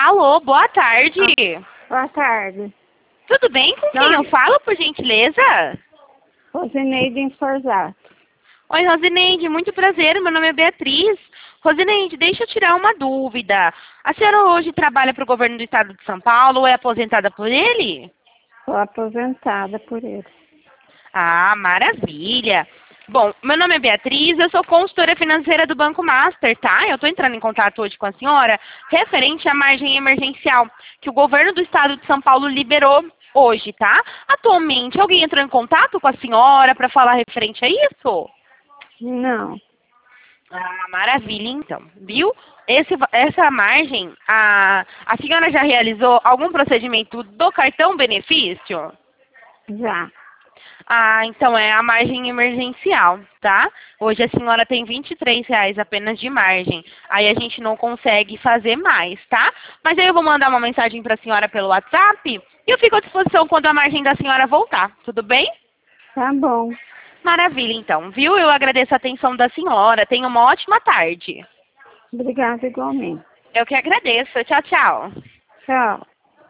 Alô, boa tarde. Boa tarde. Tudo bem com quem eu falo, por gentileza? Rosineide Forzato. Oi, Rosineide, muito prazer, meu nome é Beatriz. Rosineide, deixa eu tirar uma dúvida. A senhora hoje trabalha para o governo do estado de São Paulo ou é aposentada por ele? Sou aposentada por ele. Ah, maravilha. Bom, meu nome é Beatriz, eu sou consultora financeira do Banco Master, tá? Eu estou entrando em contato hoje com a senhora referente à margem emergencial que o governo do estado de São Paulo liberou hoje, tá? Atualmente, alguém entrou em contato com a senhora para falar referente a isso? Não. Ah, maravilha, então. Viu? Essa margem, a senhora já realizou algum procedimento do cartão benefício? Já. Ah, então é a margem emergencial, tá? Hoje a senhora tem R$ 23 apenas de margem. Aí a gente não consegue fazer mais, tá? Mas aí eu vou mandar uma mensagem para a senhora pelo WhatsApp e eu fico à disposição quando a margem da senhora voltar. Tudo bem? Tá bom. Maravilha, então. Viu? Eu agradeço a atenção da senhora. Tenha uma ótima tarde. Obrigada igualmente. Eu que agradeço. Tchau, tchau. Tchau.